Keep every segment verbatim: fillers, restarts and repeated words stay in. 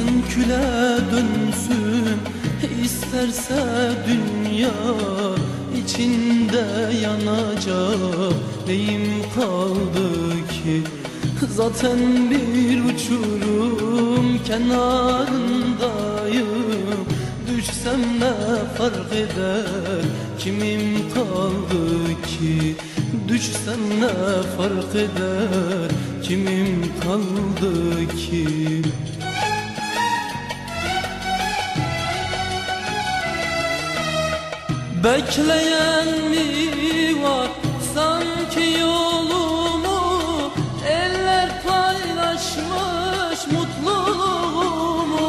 Batsın küle dönsün isterse dünya, içinde yanacak neyim kaldı ki? Zaten bir uçurum kenarındayım, düşsem ne fark eder, kimim kaldı ki? Düşsem ne fark eder, kimim kaldı ki? Bekleyen mi var sanki yolumu, eller paylaşmış mutluluğumu.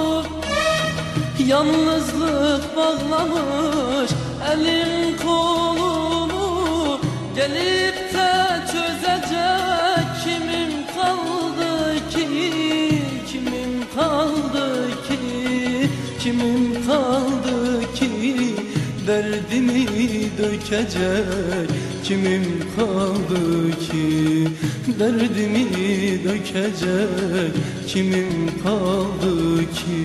Yalnızlık bağlamış elim kolumu, gelip de çözecek kimim kaldı ki? Kimim kaldı ki? Kimim kaldı ki? Derdimi dökecek kimim kaldı ki? Derdimi dökecek kimim kaldı ki?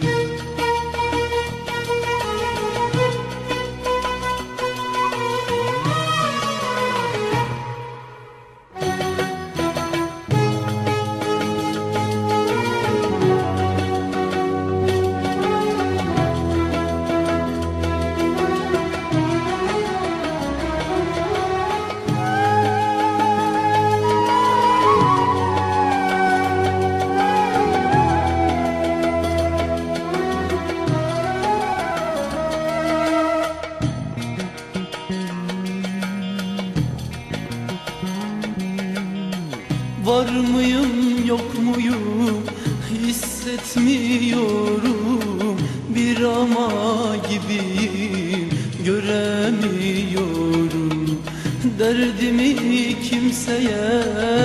Var mıyım yok muyum hissetmiyorum, bir ama gibiyim göremiyorum. Derdimi kimseye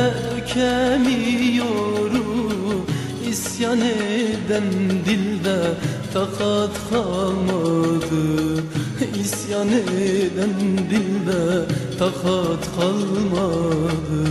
dökemiyorum, İsyan eden dilde takat kalmadı, İsyan eden dilde takat kalmadı.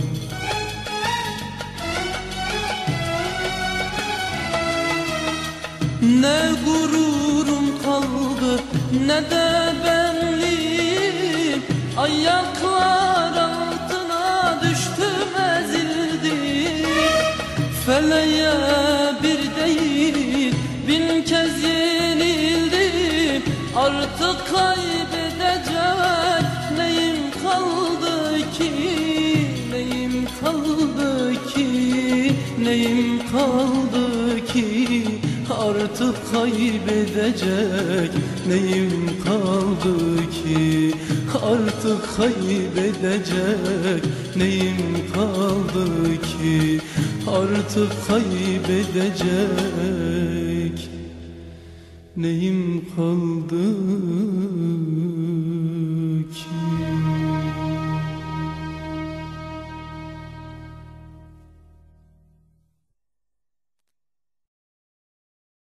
Ne gururum kaldı ne de benliğim, ayaklar altına düştüm ezildim. Feleğe bir değil bin kez yenildim, artık kaybedecek neyim kaldı ki? Neyim kaldı ki? Neyim kaldı ki? Artık kaybedecek neyim kaldı ki? Artık kaybedecek neyim kaldı ki? Artık kaybedecek neyim kaldı ki?